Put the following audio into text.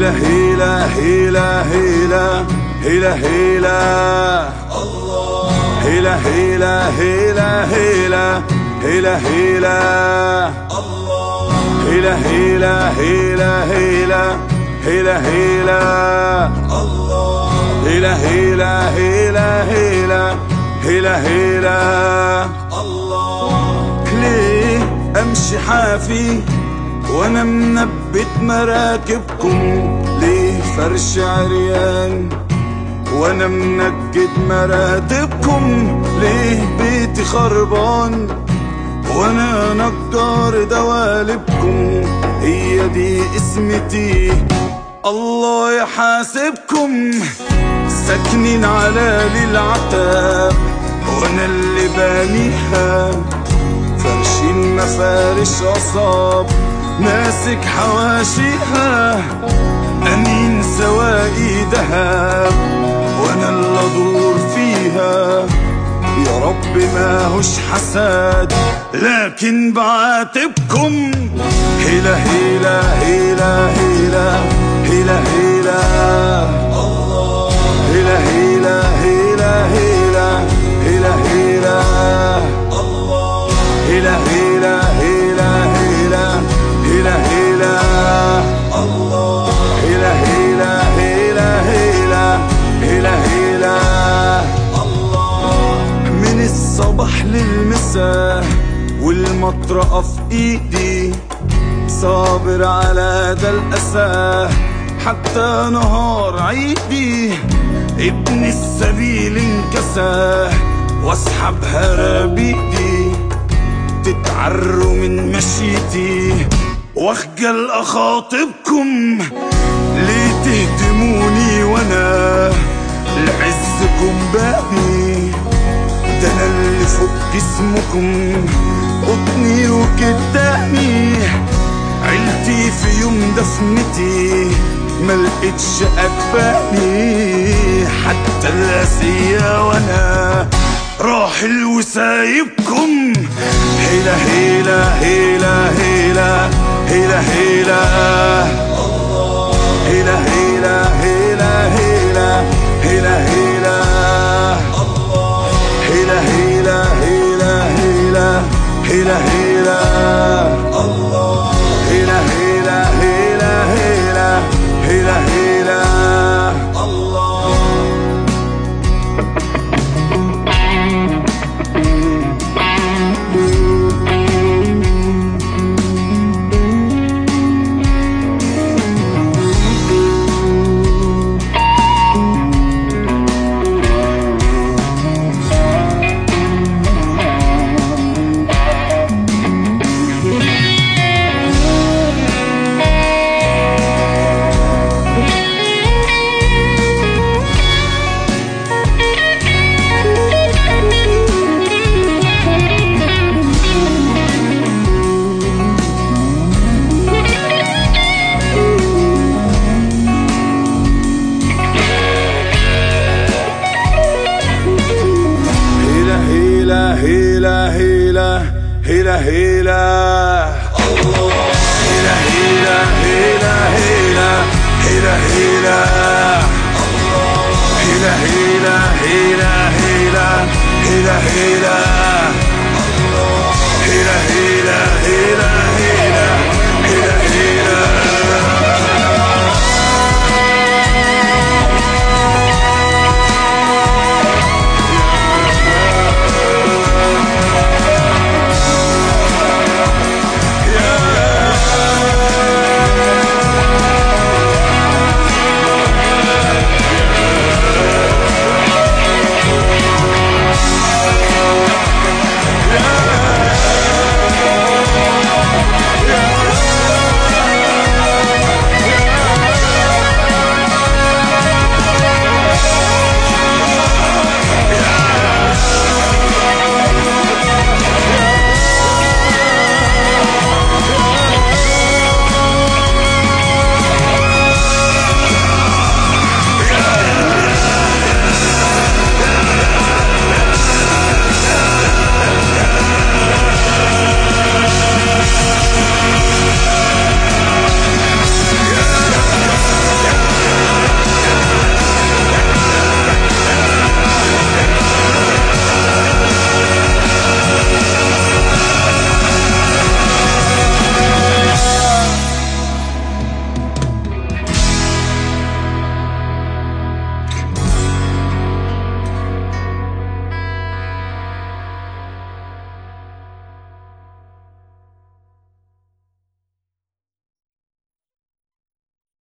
هيلا هيلا هيلا هيلا هيلا هيلا الله هيلا هيلا هيلا هيلا هيلا هيلا الله هيلا هيلا هيلا هيلا هيلا هيلا الله هيلا هيلا هيلا هيلا هيلا هيلا الله. ليه امشي حافي وانا منبت مراكبكم؟ ليه فرش عريان وانا منجد مراتبكم؟ ليه بيتي خربان وانا نجار دوالبكم؟ هي دي اسمتي الله يحاسبكم. ساكنين على العتاب وانا اللي بانيها، فرشين مفارش عصاب ماسك حواشيها، أمين سواقي دهب وانا اللي ادور فيها. يا رب ما هوش حساد لكن بعاتبكم. هيلا هيلا هيلا هيلا هيلا هيلا الله هيلا هيلا هيلا هيلا هيلا هيلا الله هيلا هيلا هيلا هيلا هيلا هيلا الله هيلا هيلا هيلا هيلا هيلا هيلا الله. من الصباح للمساء والمطرقة في ايدي، صابر على ده الأسى حتى نهار عيدي. ابن السبيل انكسى واسحب هرابيدي، تتعروا من مشيتي واخجل اخاطبكم. ليه تهدموني وانا لعزكم باقي؟ ده انا اللي فوق جسمكم قطني وكداني. عيلتي في يوم دفنتي ملقتش اكفاني، حتى الاسية وانا راحل وسايبكم. هيلا هيلا هيلا هيلا هيلا هيلا الله هيلا هيلا هيلا هيلا هيلا هيلا الله هيلا هيلا هيلا هيلا هيلا هيلا الله هيلا هيلا هيلا هيلا هيلا هيلا الله. هيلا هيلا هيلا هيلا الله هيلا هيلا هيلا هيلا هيلا هيلا الله هيلا هيلا هيلا هيلا هيلا هيلا